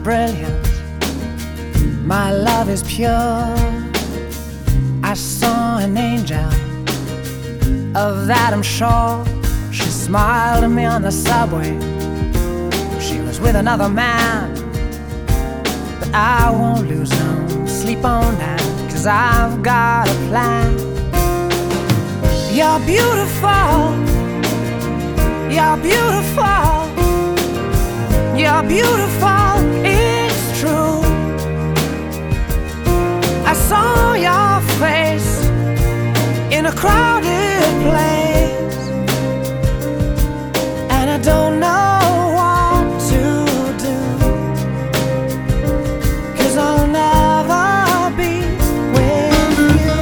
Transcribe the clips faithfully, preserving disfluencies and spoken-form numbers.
brilliant, my love is pure. I saw an angel, of that I'm sure. She smiled at me on the subway. She was with another man, but I won't lose no sleep on that, 'cause I've got a plan. You're beautiful, you're beautiful, you're beautiful, it's true. I saw your face in a crowded place, and I don't know what to do, 'cause I'll never be with you.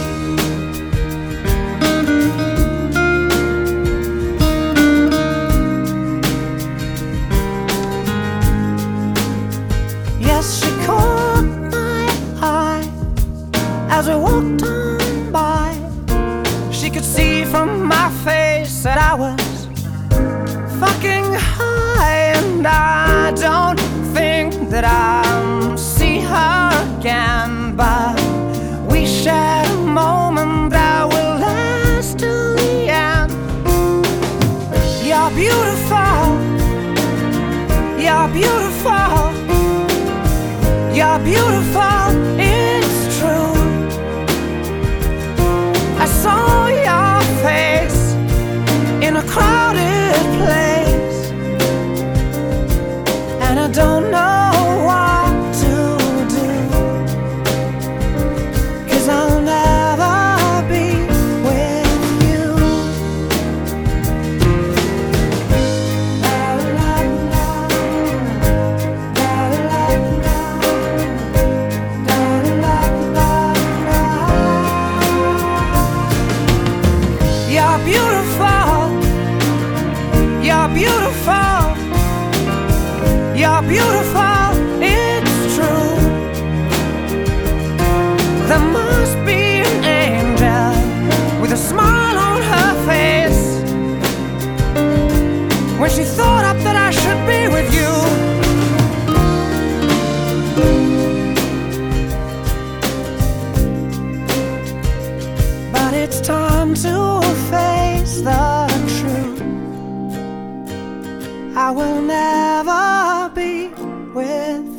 Yes, she caught my eye as we walked on by. She could see from my face that I was fucking high, and I don't think that I'll see her again, but we shared a moment that will last till the end. You're beautiful, you're beautiful, you're beautiful, it's true. I saw your face in a crowded place, and I don't know what to do, 'cause I'll never be with you. La, la, la, la, la, la, la, la, la, la. You're beautiful, you're beautiful, you're beautiful, it's true. There must be an angel with a smile on her face when she thought up that I should be with you. But it's time to face the truth. I will never be with